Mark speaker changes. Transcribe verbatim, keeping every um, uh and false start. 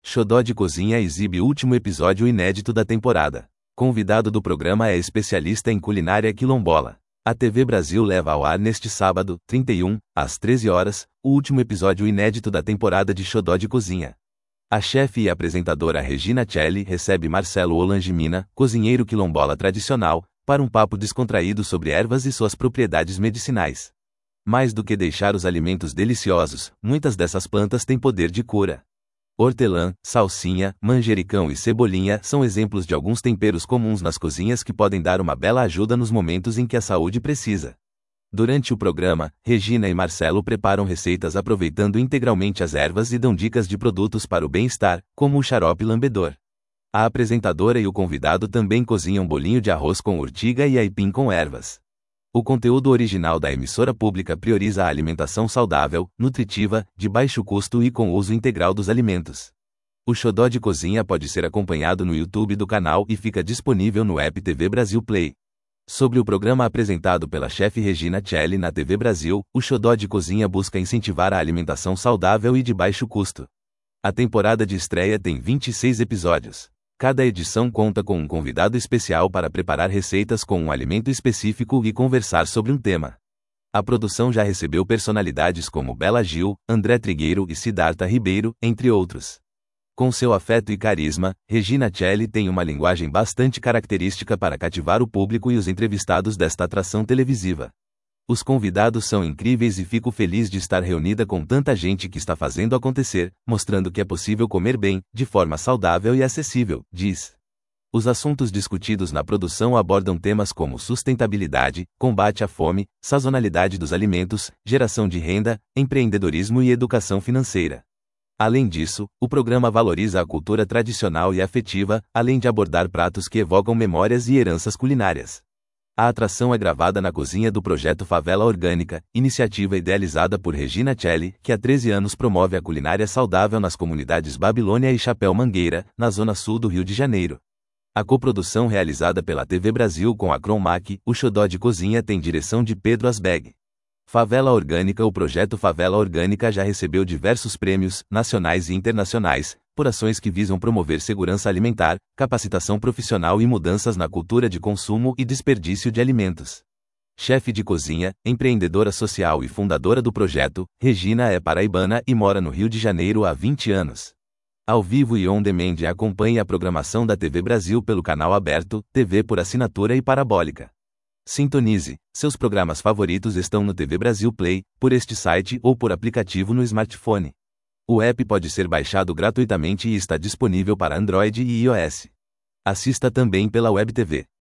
Speaker 1: Xodó de Cozinha exibe último episódio inédito da temporada. Convidado do programa é especialista em culinária quilombola. A T V Brasil leva ao ar neste sábado, trinta e um, às treze horas, o último episódio inédito da temporada de Xodó de Cozinha. A chefe e apresentadora Regina Celli recebe Marcelo Olangimina, cozinheiro quilombola tradicional, para um papo descontraído sobre ervas e suas propriedades medicinais. Mais do que deixar os alimentos deliciosos, muitas dessas plantas têm poder de cura. Hortelã, salsinha, manjericão e cebolinha são exemplos de alguns temperos comuns nas cozinhas que podem dar uma bela ajuda nos momentos em que a saúde precisa. Durante o programa, Regina e Marcelo preparam receitas aproveitando integralmente as ervas e dão dicas de produtos para o bem-estar, como o xarope lambedor. A apresentadora e o convidado também cozinham bolinho de arroz com urtiga e aipim com ervas. O conteúdo original da emissora pública prioriza a alimentação saudável, nutritiva, de baixo custo e com uso integral dos alimentos. O Xodó de Cozinha pode ser acompanhado no YouTube do canal e fica disponível no app T V Brasil Play. Sobre o programa apresentado pela chefe Regina Celli na T V Brasil, o Xodó de Cozinha busca incentivar a alimentação saudável e de baixo custo. A temporada de estreia tem vinte e seis episódios. Cada edição conta com um convidado especial para preparar receitas com um alimento específico e conversar sobre um tema. A produção já recebeu personalidades como Bela Gil, André Trigueiro e Siddhartha Ribeiro, entre outros. Com seu afeto e carisma, Regina Celli tem uma linguagem bastante característica para cativar o público e os entrevistados desta atração televisiva. Os convidados são incríveis e fico feliz de estar reunida com tanta gente que está fazendo acontecer, mostrando que é possível comer bem, de forma saudável e acessível, diz. Os assuntos discutidos na produção abordam temas como sustentabilidade, combate à fome, sazonalidade dos alimentos, geração de renda, empreendedorismo e educação financeira. Além disso, o programa valoriza a cultura tradicional e afetiva, além de abordar pratos que evocam memórias e heranças culinárias. A atração é gravada na cozinha do projeto Favela Orgânica, iniciativa idealizada por Regina Celli, que há treze anos promove a culinária saudável nas comunidades Babilônia e Chapéu Mangueira, na zona sul do Rio de Janeiro. A coprodução realizada pela T V Brasil com a Cronmac, o Xodó de Cozinha tem direção de Pedro Asbeg. Favela Orgânica. O projeto Favela Orgânica já recebeu diversos prêmios, nacionais e internacionais, por ações que visam promover segurança alimentar, capacitação profissional e mudanças na cultura de consumo e desperdício de alimentos. Chefe de cozinha, empreendedora social e fundadora do projeto, Regina é paraibana e mora no Rio de Janeiro há vinte anos. Ao vivo e on demand, acompanhe a programação da T V Brasil pelo canal aberto, T V por assinatura e parabólica. Sintonize, seus programas favoritos estão no T V Brasil Play, por este site ou por aplicativo no smartphone. O app pode ser baixado gratuitamente e está disponível para Android e iOS. Assista também pela Web T V.